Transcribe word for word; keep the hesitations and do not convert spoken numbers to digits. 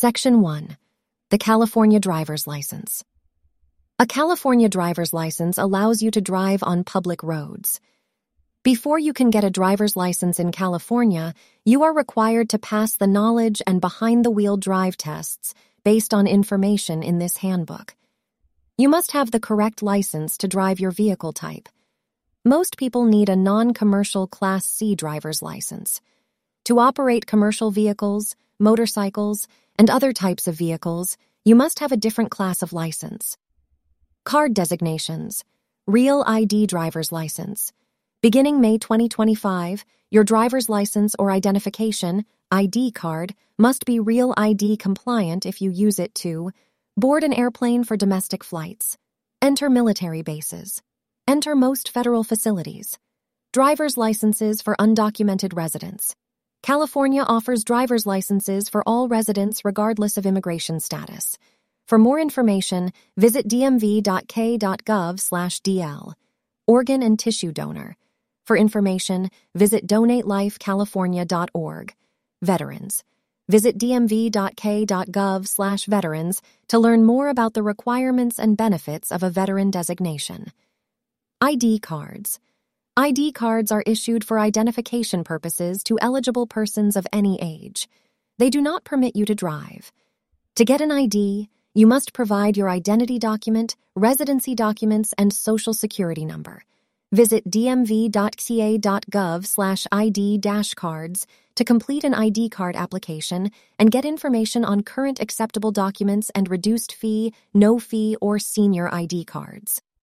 Section one. The California Driver's License. A California driver's license allows you to drive on public roads. Before you can get a driver's license in California, you are required to pass the knowledge and behind-the-wheel drive tests based on information in this handbook. You must have the correct license to drive your vehicle type. Most people need a non-commercial Class C driver's license. To operate commercial vehicles, motorcycles, and other types of vehicles, you must have a different class of license. Card designations. Real I D driver's license. Beginning May twenty twenty-five, your driver's license or identification, I D card, must be Real I D compliant if you use it to board an airplane for domestic flights, enter military bases, enter most federal facilities, driver's licenses for undocumented residents. California offers driver's licenses for all residents regardless of immigration status. For more information, visit d m v dot k dot gov slash d l. Organ and tissue donor. For information, visit donate life california dot org. Veterans. Visit d m v dot k dot gov slash veterans to learn more about the requirements and benefits of a veteran designation. I D cards. I D cards are issued for identification purposes to eligible persons of any age. They do not permit you to drive. To get an I D, you must provide your identity document, residency documents, and social security number. Visit d m v dot c a dot gov slash I D dash cards to complete an I D card application and get information on current acceptable documents and reduced fee, no fee, or senior I D cards.